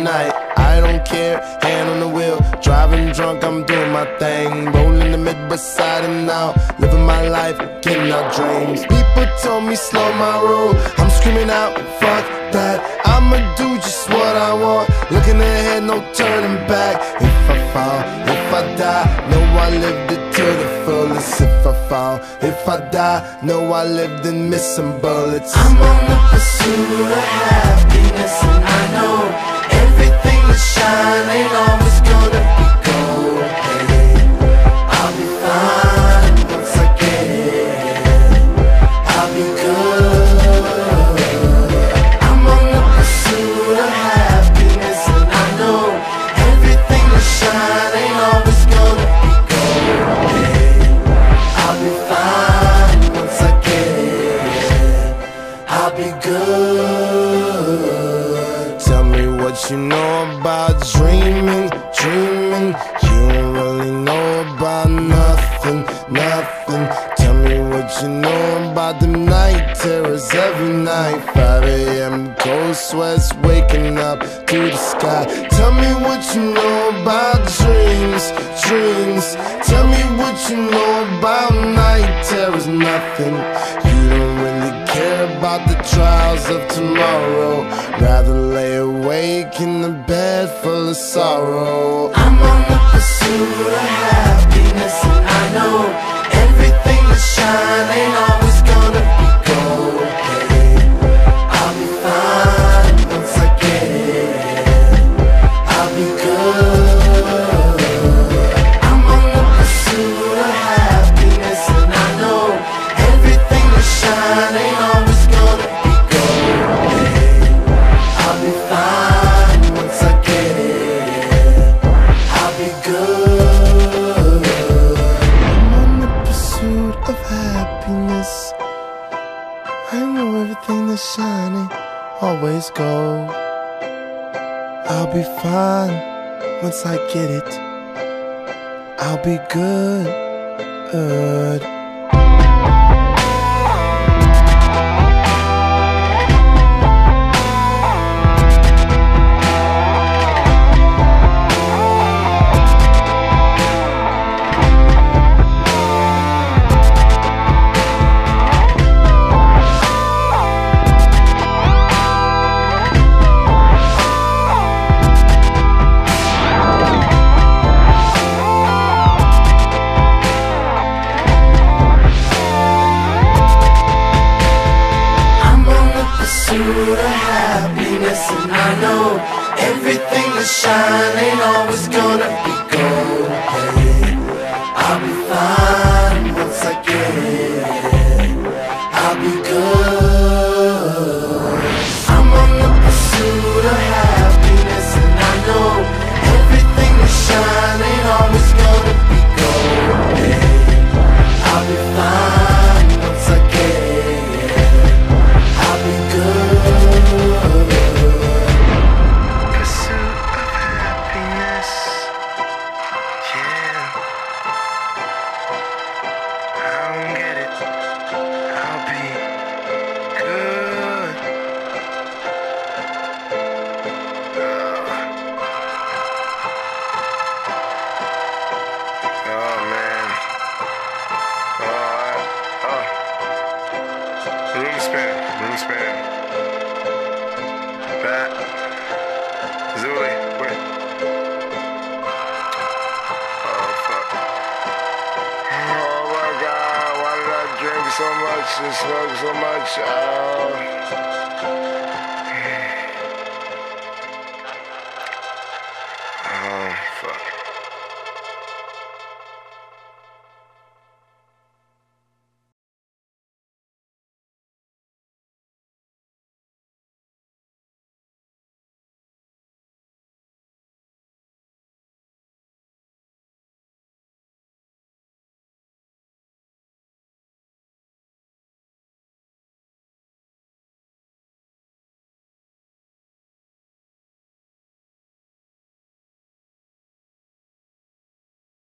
night. I don't care, hand on the wheel, driving drunk, I'm doing my thing. Rolling the Midwest side and out, living my life, getting out dreams. People told me slow my roll, I'm screaming out, fuck that. I'ma do just what I want, looking ahead, no turning back. If I fall, if I die, know I lived it to the fullest. If I fall, if I die, know I lived in missing bullets. I'm on the pursuit of happiness, and I know everything that shine ain't always gonna be gold. Hey, I'll be fine once I get it. I'll be good. I'm on the pursuit of happiness, and I know everything that shine ain't always gonna be gold. Hey, I'll be fine once I get it. I'll be good. Tell me what you know about dreaming, dreaming. You don't really know about nothing, nothing. Tell me what you know about the night terrors every night. 5 a.m. cold sweats waking up to the sky. Tell me what you know about dreams, dreams. Tell me what you know about night terrors, nothing. You don't really care about the trials of tomorrow, rather lay awake in the bed full of sorrow. I'm on the pursuit of happiness, and I know everything that shine ain't always gonna be gold. Hey, I'll be fine once I get it. I'll be good. I'm on the pursuit of happiness, and I know everything that shine ain't always gonna be gold. Hey, I'll be fine once I get it. I'll be good. I'm on the pursuit of happiness. I know everything that's shining always gold. I'll be fine once I get it. I'll be good. Pursuit of happiness, and I know everything that shine ain't always gonna be gold. Hey, I'll be fine once I get it. I'll be good. I'm on the pursuit of happiness, and I know everything that shine ain't always gonna be gold. Hey, I'll be fine once I get it. I'll be good. Pursuit of happiness. Yeah. I don't get it. I'll be good. Oh man. Room spin. Bat. Zuli, wait. Oh fuck. Oh my god, why did I drink so much and smoke so much?